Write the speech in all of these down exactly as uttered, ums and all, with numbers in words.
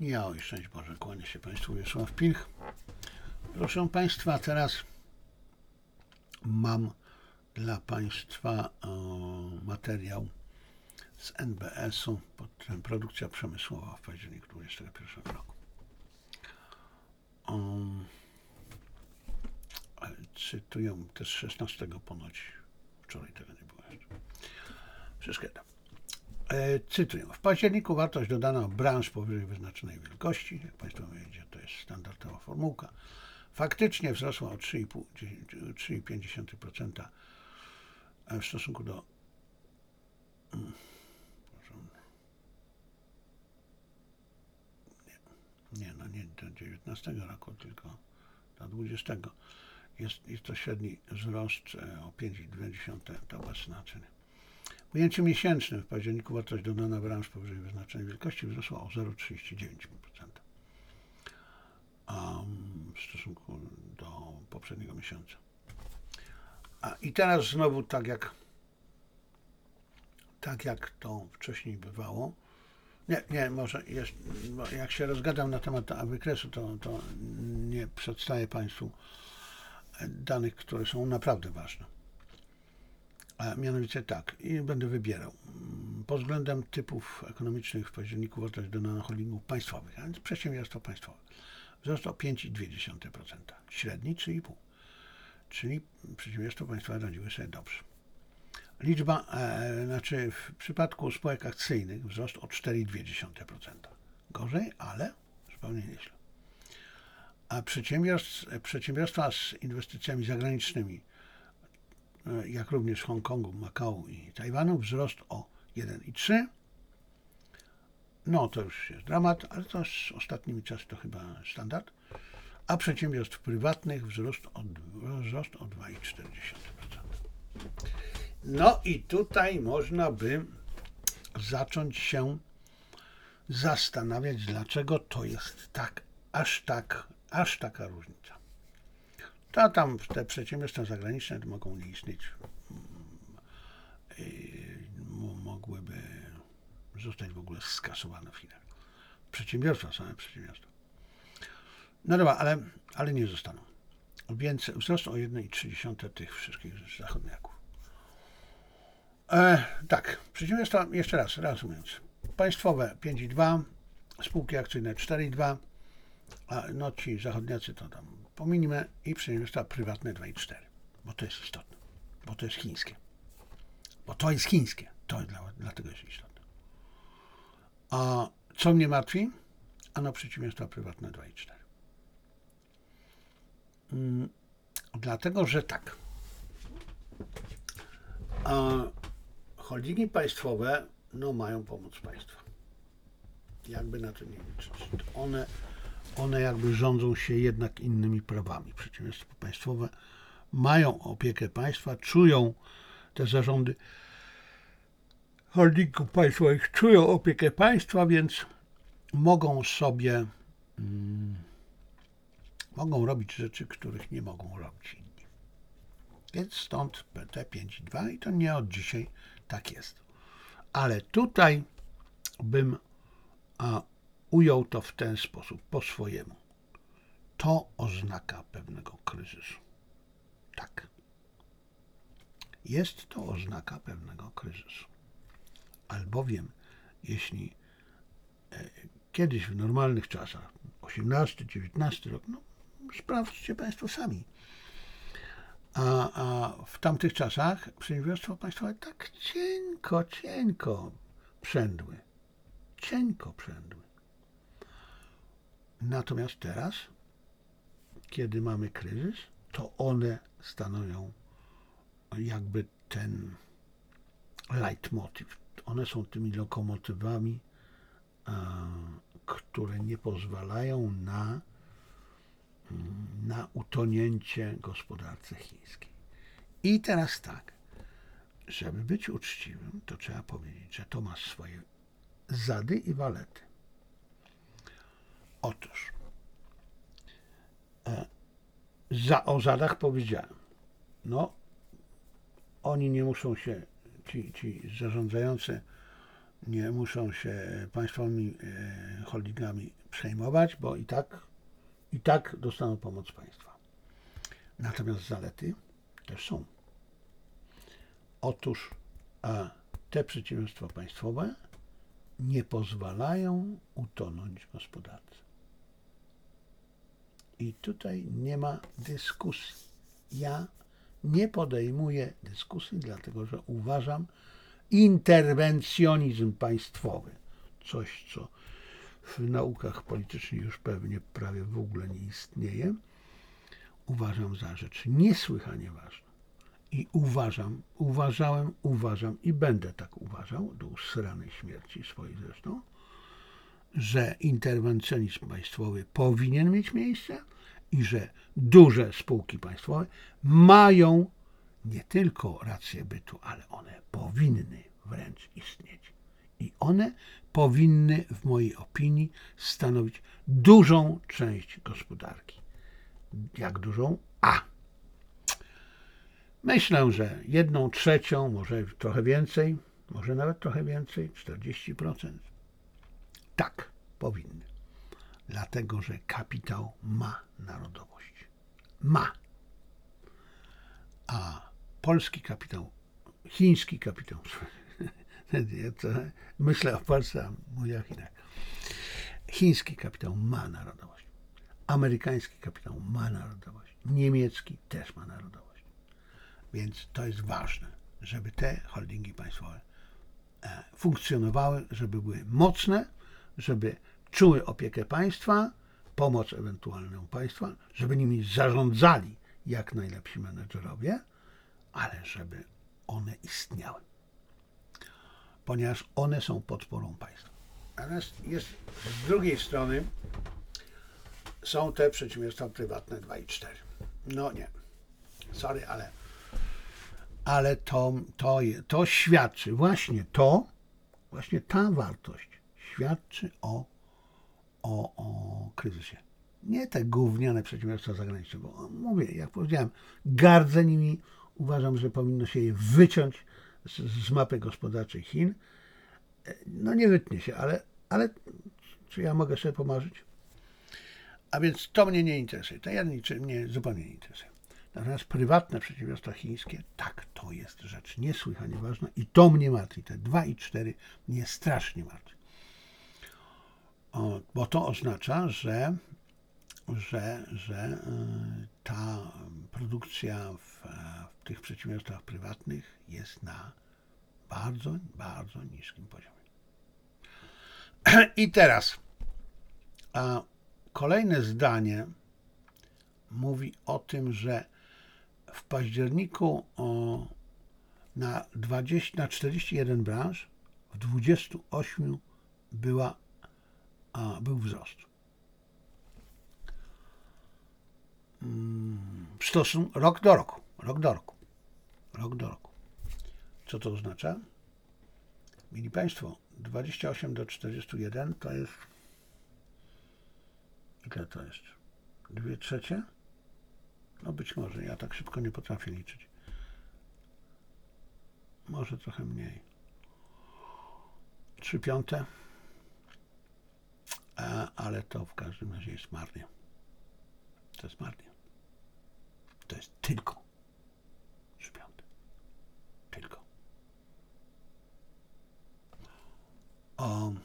Ja, oj, szczęść Boże, kłania się Państwu Wiesław Pilch. Proszę Państwa, teraz mam dla Państwa o, materiał z N B S-u pod tytułem Produkcja przemysłowa w październiku dwudziestego pierwszego roku. Um, cytuję też szesnastego ponoć, wczoraj tego nie było jeszcze. Wszystko jedno. E, cytuję. W październiku wartość dodana branż powyżej wyznaczonej wielkości, jak Państwo wiecie, to jest standardowa formułka, faktycznie wzrosła o trzy i pięć procent w stosunku do nie, nie, no nie do dziewiętnastego roku, tylko do dwudziestego. Jest, jest to średni wzrost o pięć i dwie dziesiąte, to bez znaczenia. W ujęciu miesięcznym w październiku wartość dodana branż powyżej wyznaczonej wielkości wzrosła o zero przecinek trzydzieści dziewięć procent um, w stosunku do poprzedniego miesiąca. A i teraz znowu tak jak tak jak to wcześniej bywało. Nie, nie, może jest, jak się rozgadam na temat wykresu, to, to nie przedstawię Państwu danych, które są naprawdę ważne. A mianowicie tak, i będę wybierał. Pod względem typów ekonomicznych w październiku wartość dodana holdingów państwowych, a więc przedsiębiorstwa państwowe, wzrost o pięć i dwie dziesiąte procent, średni trzy i pół procent, czyli przedsiębiorstwa państwowe radziły sobie dobrze. Liczba, e, znaczy w przypadku spółek akcyjnych wzrost o cztery i dwie dziesiąte procent. Gorzej, ale zupełnie nieźle. A przedsiębiorstwa z inwestycjami zagranicznymi, jak również w Hongkongu, Makao i Tajwanu, wzrost o jeden i trzy procent. No to już jest dramat, ale to z ostatnimi czasy to chyba standard. A przedsiębiorstw prywatnych wzrost o, wzrost o dwa i cztery procent. No i tutaj można by zacząć się zastanawiać, dlaczego to jest tak, aż tak, aż taka różnica. To tam te przedsiębiorstwa zagraniczne to mogą nie istnieć, mogłyby zostać w ogóle skasowane w Chinach. Przedsiębiorstwa, same przedsiębiorstwa. No dobra, ale, ale nie zostaną. Więc wzrost o jeden i trzy dziesiąte tych wszystkich zachodniaków. E, tak, przedsiębiorstwa, jeszcze raz, reasumując. Państwowe pięć i dwa, spółki akcyjne cztery i dwa, a no ci zachodniacy to tam pominimy i przedsiębiorstwa prywatne dwa i cztery, bo to jest istotne, bo to jest chińskie. Bo to jest chińskie, to jest dla, dlatego jest istotne. A co mnie martwi? Ano przedsiębiorstwa prywatne dwa i cztery. Hmm, dlatego, że tak. A holdingi państwowe no, mają pomóc państwa. Jakby na to nie liczyć. One, one jakby rządzą się jednak innymi prawami. Przedsiębiorstwa państwowe mają opiekę państwa, czują te zarządy holdingów państwowych, czują opiekę państwa, więc mogą sobie mm, mogą robić rzeczy, których nie mogą robić inni. Więc stąd te pięć i dwa i to nie od dzisiaj tak jest. Ale tutaj bym a, ujął to w ten sposób, po swojemu. To oznaka pewnego kryzysu. Tak. Jest to oznaka pewnego kryzysu. Albowiem, jeśli e, kiedyś w normalnych czasach, osiemnasty, dziewiętnasty rok, no sprawdźcie Państwo sami, A, a w tamtych czasach przedsiębiorstwa państwowe tak cienko, cienko przędły. Cienko przędły. Natomiast teraz, kiedy mamy kryzys, to one stanowią jakby ten leitmotiv. One są tymi lokomotywami, a, które nie pozwalają na na utonięcie gospodarce chińskiej. I teraz tak, żeby być uczciwym, to trzeba powiedzieć, że to ma swoje zady i walety. Otóż e, za, o zadach powiedziałem. No, oni nie muszą się, ci, ci zarządzający nie muszą się państwowymi e, holdingami przejmować, bo i tak, i tak dostaną pomoc państwa. Natomiast zalety też są. Otóż a te przedsiębiorstwa państwowe nie pozwalają utonąć gospodarce. I tutaj nie ma dyskusji. Ja nie podejmuję dyskusji, dlatego że uważam interwencjonizm państwowy, coś co w naukach politycznych już pewnie prawie w ogóle nie istnieje, uważam za rzecz niesłychanie ważną. I uważam, uważałem, uważam i będę tak uważał, do usranej śmierci swojej zresztą, że interwencjonizm państwowy powinien mieć miejsce i że duże spółki państwowe mają nie tylko rację bytu, ale one powinny wręcz istnieć. I one powinny, w mojej opinii, stanowić dużą część gospodarki. Jak dużą? A. Myślę, że jedną trzecią, może trochę więcej, może nawet trochę więcej, czterdzieści procent. Tak, powinny. Dlatego, że kapitał ma narodowość. Ma. A polski kapitał, chiński kapitał, ja to myślę o Polsce, a mówię o Chinach. Chiński kapitał ma narodowość. Amerykański kapitał ma narodowość. Niemiecki też ma narodowość. Więc to jest ważne, żeby te holdingi państwowe funkcjonowały, żeby były mocne, żeby czuły opiekę państwa, pomoc ewentualną państwa, żeby nimi zarządzali jak najlepsi menedżerowie, ale żeby one istniały. Ponieważ one są podporą państwa. Natomiast jest z drugiej strony są te przedsiębiorstwa prywatne dwa i cztery. No nie. Sorry, ale ale to, to, to świadczy, właśnie to, właśnie ta wartość świadczy o, o, o kryzysie. Nie te gówniane przedsiębiorstwa zagraniczne, bo mówię, jak powiedziałem, gardzę nimi, uważam, że powinno się je wyciąć z, z mapy gospodarczej Chin. No nie wytnie się, ale, ale czy ja mogę sobie pomarzyć? A więc to mnie nie interesuje. To ja niczym mnie zupełnie nie interesuje. Natomiast prywatne przedsiębiorstwa chińskie, tak, to jest rzecz niesłychanie ważna i to mnie martwi. Te dwa i cztery mnie strasznie martwi. O, bo to oznacza, że, że, że ta produkcja w, w tych przedsiębiorstwach prywatnych jest na bardzo, bardzo niskim poziomie. I teraz a kolejne zdanie mówi o tym, że w październiku o, na, dwadzieścia, na czterdzieści jeden branż w dwudziestu ośmiu była, a, był wzrost. W stosunku rok do roku, rok do roku, rok do roku. Co to oznacza? Mili Państwo, dwadzieścia osiem do czterdziestu jeden to jest, ile to jest? Dwie trzecie? No być może, ja tak szybko nie potrafię liczyć. Może trochę mniej. Trzy piąte, ale to w każdym razie jest marnie. To jest marnie. To jest tylko trzy piąte. Tylko. O,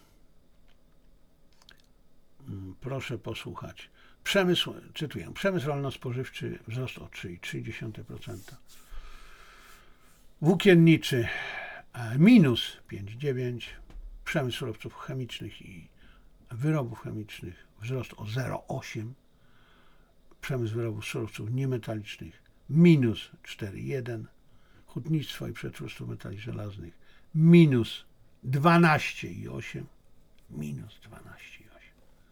proszę posłuchać. Przemysł, cytuję, przemysł rolno-spożywczy wzrost o trzy przecinek trzy procent. Włókienniczy minus pięć przecinek dziewięć procent. Przemysł surowców chemicznych i wyrobów chemicznych wzrost o zero przecinek osiem procent. Przemysł wyrobów surowców niemetalicznych minus cztery przecinek jeden procent. Hutnictwo i przetwórstwo metali żelaznych minus dwanaście przecinek osiem procent. Minus dwanaście przecinek osiem procent.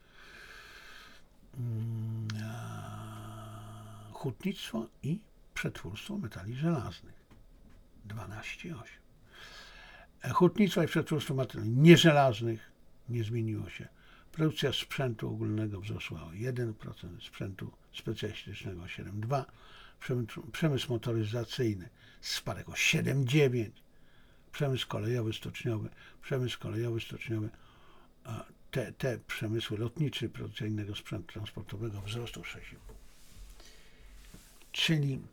Hutnictwo i przetwórstwo metali żelaznych dwanaście przecinek osiem procent. Hutnictwo i przetwórstwo metali nieżelaznych nie zmieniło się. Produkcja sprzętu ogólnego wzrosła o jeden procent, sprzętu specjalistycznego o siedem przecinek dwa procent, przemysł motoryzacyjny spadek o siedem przecinek dziewięć procent, przemysł kolejowy, stoczniowy, przemysł kolejowy, stoczniowy te, te przemysły lotniczy, produkcja innego sprzętu transportowego wzrosną sześć i pół. Czyli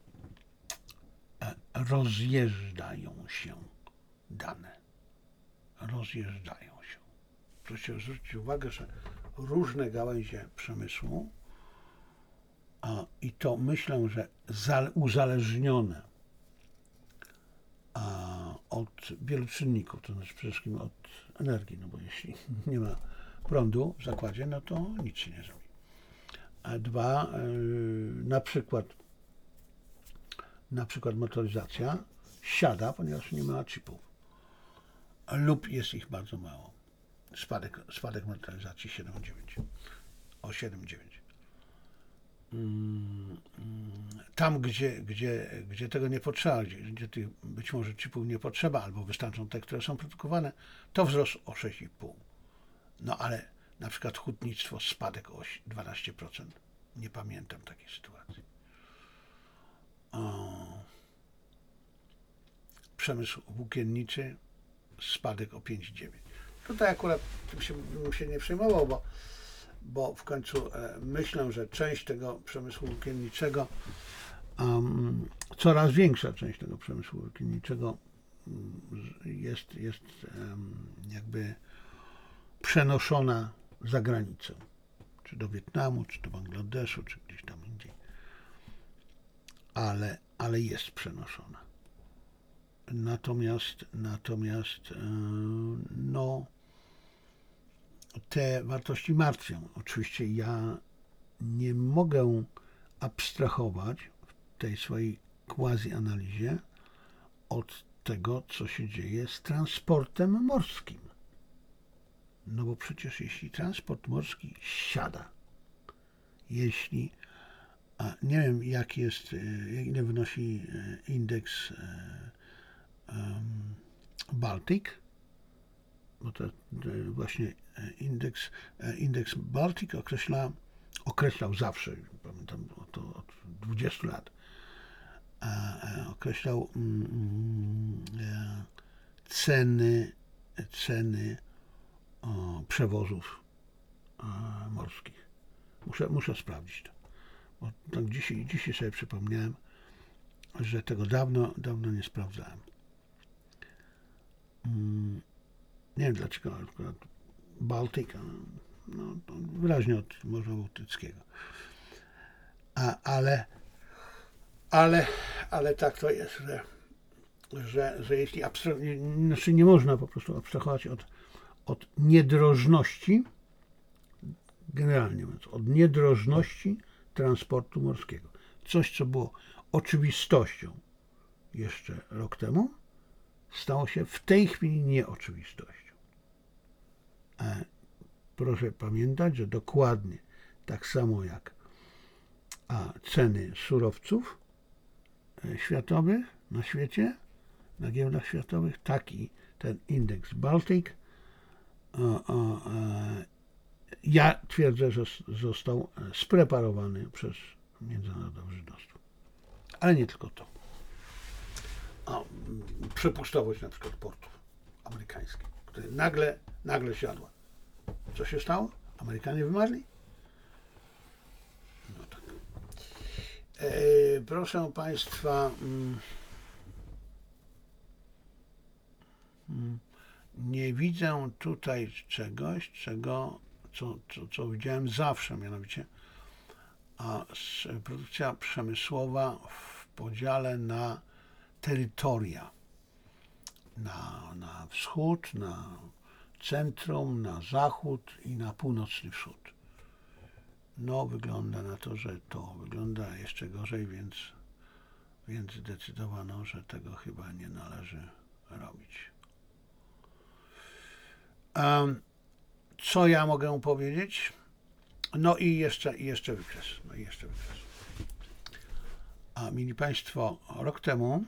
rozjeżdżają się dane. Rozjeżdżają się. Proszę zwrócić uwagę, że różne gałęzie przemysłu a, i to myślę, że za, uzależnione a, od wielu czynników, to znaczy przede wszystkim od energii, no bo jeśli nie ma prądu w zakładzie, no to nic się nie zrobi. A dwa, yy, na przykład na przykład motoryzacja siada, ponieważ nie ma chipów lub jest ich bardzo mało. Spadek, spadek motoryzacji siedem przecinek dziewięć. O siedem przecinek dziewięć. Tam, gdzie, gdzie, gdzie tego nie potrzeba, gdzie, gdzie tych być może chipów nie potrzeba, albo wystarczą te, które są produkowane, to wzrost o sześć i pół. No ale na przykład hutnictwo spadek o dwanaście procent. Nie pamiętam takiej sytuacji. O. Przemysł włókienniczy spadek o pięć przecinek dziewięć. Tutaj akurat tym się, bym się nie przejmował, bo, bo w końcu e, myślę, że część tego przemysłu włókienniczego, um, coraz większa część tego przemysłu włókienniczego um, jest, jest um, jakby przenoszona za granicę. Czy do Wietnamu, czy do Bangladeszu, czy gdzieś tam indziej. Ale, ale jest przenoszona. Natomiast, natomiast no, te wartości martwią. Oczywiście ja nie mogę abstrahować w tej swojej quasi-analizie od tego, co się dzieje z transportem morskim. No bo przecież jeśli transport morski siada, jeśli, a nie wiem jak jest, ile wynosi indeks um, Baltic, bo to, to właśnie indeks, indeks Baltic określa, określał zawsze, pamiętam to od dwudziestu lat, określał mm, ceny, ceny o, przewozów o, morskich. Muszę, muszę sprawdzić to. Bo tak dzisiaj, dzisiaj sobie przypomniałem, że tego dawno, dawno nie sprawdzałem. Mm, nie wiem dlaczego, akurat Bałtyka, no, to wyraźnie od Morza Bałtyckiego. A, ale, ale, ale tak to jest, że, że, że jeśli abstra- znaczy nie można po prostu abstrahować od, od niedrożności, generalnie mówiąc, od niedrożności transportu morskiego. Coś, co było oczywistością jeszcze rok temu, stało się w tej chwili nieoczywistością. E, proszę pamiętać, że dokładnie tak samo jak a, ceny surowców e, światowych na świecie, na giełdach światowych, tak i ten indeks Baltic, e, e, ja twierdzę, że został spreparowany przez międzynarodowe żydostwo. Ale nie tylko to. A, przepustowość na przykład portów amerykańskich, które nagle, nagle siadła. Co się stało? Amerykanie wymarli? No tak. E, proszę Państwa, mm, mm, nie widzę tutaj czegoś, czego, co, co, co widziałem zawsze, mianowicie a produkcja przemysłowa w podziale na terytoria, na, na wschód, na centrum, na zachód i na północny wschód. No, wygląda na to, że to wygląda jeszcze gorzej, więc, więc zdecydowano, że tego chyba nie należy robić. Um, co ja mogę powiedzieć? No i jeszcze, i jeszcze wykres. No i jeszcze wykres. A mieli Państwo, rok temu,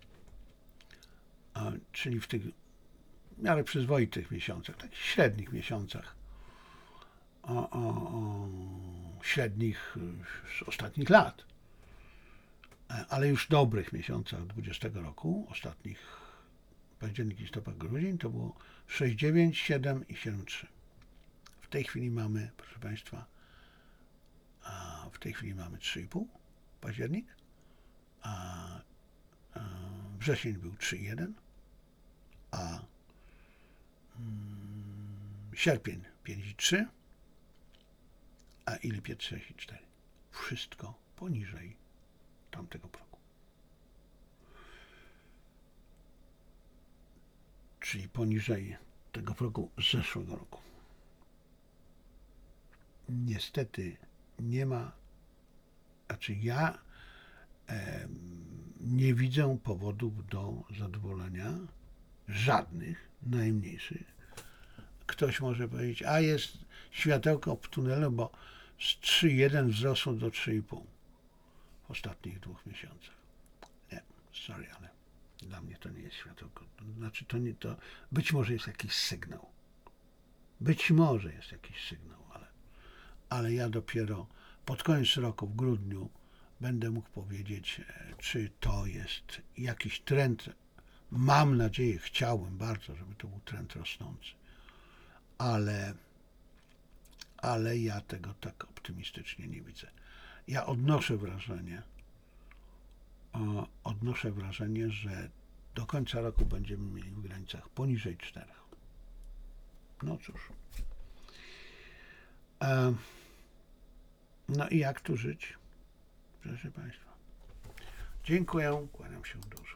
a, czyli w tych w miarę przyzwoitych miesiącach, takich średnich miesiącach, o, o, o średnich z ostatnich lat, ale już dobrych miesiącach dwudziestego roku, ostatnich październik, listopad, grudzień, to było sześć przecinek dziewięć, siedem i siedem przecinek trzy. W tej chwili mamy, proszę Państwa, a w tej chwili mamy trzy i pół październik, a, a wrzesień był trzy i jeden, a mm, sierpień pięć i trzy, a i lipiec sześć i cztery. Wszystko poniżej tamtego progu. Czyli poniżej tego progu z zeszłego roku. Niestety nie ma, znaczy ja e, nie widzę powodów do zadowolenia, żadnych, najmniejszych. Ktoś może powiedzieć, a jest światełko w tunelu, bo z trzy i jeden wzrosło do trzy i pół w ostatnich dwóch miesiącach. Nie, sorry, ale dla mnie to nie jest światełko. To znaczy, to nie, to być może jest jakiś sygnał. Być może jest jakiś sygnał, ale, ale ja dopiero pod koniec roku, w grudniu, będę mógł powiedzieć, czy to jest jakiś trend. Mam nadzieję, chciałbym bardzo, żeby to był trend rosnący, ale, ale ja tego tak optymistycznie nie widzę. Ja odnoszę wrażenie, odnoszę wrażenie, że do końca roku będziemy mieli w granicach poniżej czterech. No cóż. No i jak tu żyć? Proszę Państwa. Dziękuję, kłaniam się do usłyszenia.